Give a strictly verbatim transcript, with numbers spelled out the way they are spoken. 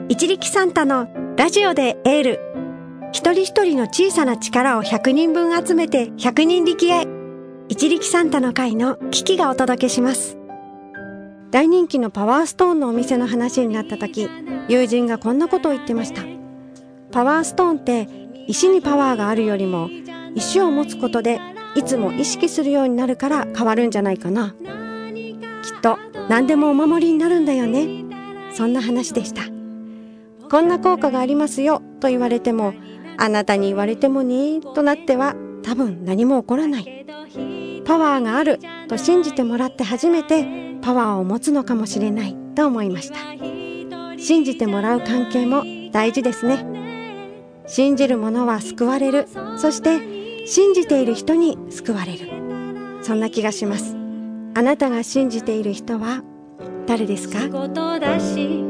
一力サンタのラジオでエール。一人一人の小さな力をひゃくにんぶん集めてひゃくにん力へ。一力サンタの会のキキがお届けします。大人気のパワーストーンのお店の話になった時、友人がこんなことを言ってました。パワーストーンって石にパワーがあるよりも、石を持つことでいつも意識するようになるから変わるんじゃないかな。きっと何でもお守りになるんだよね。そんな話でした。こんな効果がありますよと言われても、あなたに言われてもねとなっては多分何も起こらない。パワーがあると信じてもらって初めてパワーを持つのかもしれないと思いました。信じてもらう関係も大事ですね。信じる者は救われる。そして信じている人に救われる。そんな気がします。あなたが信じている人は誰ですか？仕事だし